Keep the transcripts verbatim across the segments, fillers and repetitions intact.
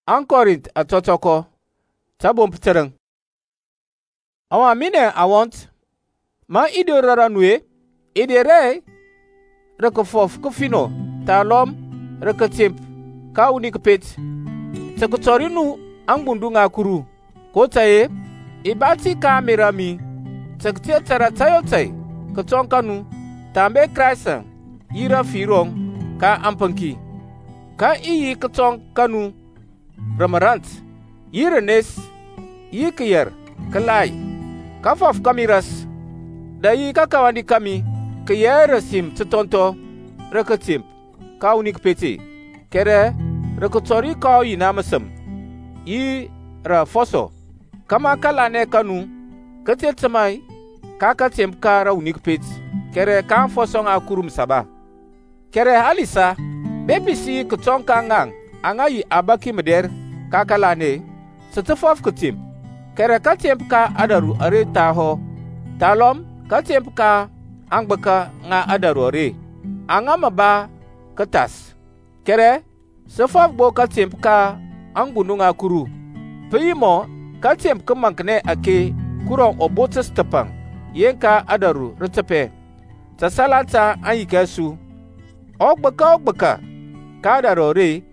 an Korint atotoko tabom ptereng. Awa mine awont ma ide rara nue ide re reke fof ke fino talom reke timp ka uni kepet sekotori nu ang bundu ngakuru ko taye ibati ka mirami sekte tara tayo tay ketongkanu tambe kraisa yira firong ka ampanki ka iyi ketongkanu ramarant yira nes yikiyer kelai kafaf kamiras dayi kakawandi kami kiyere sim tetonto reketim ka unik peti kere reketori ka ina masem yi ra foso kama kalane kanu ketet semai kaka tem ka ra unik peti kere kan foso nga kurum saba kere halisa bebisi ketonka ngang angayi abaki meder kakalane setefaf ketim kere katem ka adaru are taho talom katem ka angbeka nga adaru are angama ba ketas kere sefaf bo katem ka angbunu nga kuru peyimo katem ke mankne ake kurong obotes tepang yenka adaru retepe tasalata anyikesu ogbeka ogbeka ka adaru are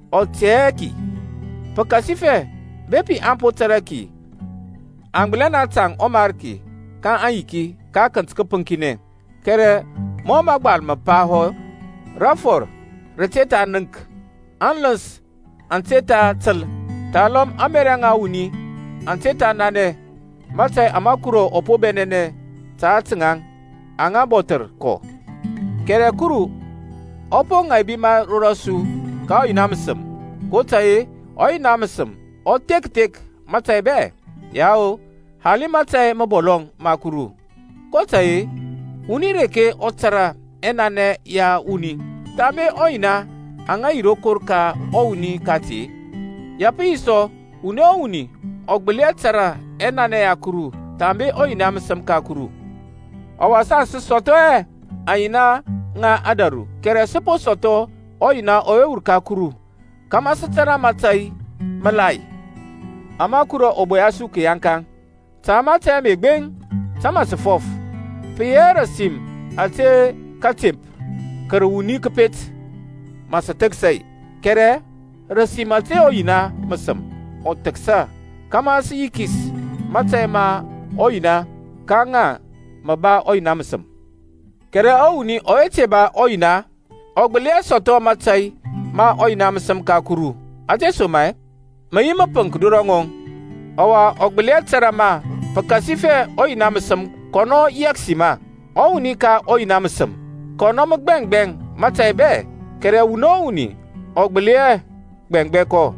oteki pakasife bepi ampo taraki angbelana tang omarki kan anyiki ka kantske punkine kere mo magbal mapaho rafor reteta nunk anlens anteta tel talom ameranga uni anteta nane matai amakuro opo benene ta tingang anga boter ko kere kuru opo ngai bima rorasu ka inamsem ko taye o inamsem o tek tek matai be yao hali matai mabolong makuru ko taye uni reke otara enane ya uni tame oina anga irokor ka o uni kati yapi iso uni o uni ogbele tara enane ya kuru tambe oina msem ka kuru awasa soto e aina nga adaru kere sepo soto oina owe urka kuru kama satara matai malai amakuro oboyasu ke yankan tama teme gbeng tama sefof piyere sim ate katip kere wuni kepet masa teksai kere resim ate oyina masem o teksa kama si yikis matai ma oyina kanga maba oyina masem kere owuni oeche ba oyina ogbele soto matai ma oyina masem kakuru ate somai mayima pankudurongong awa ogbele tarama pakasife oyina masem kono yaksima owuni ka oyina masem kono mgbeng beng matai be kere wuno uni ogbele gbengbe ko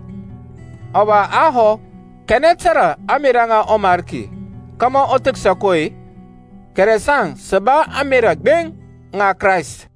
awa aho kenetara amiranga omarki kama oteksa koi kere sang seba amira gbeng nga Christ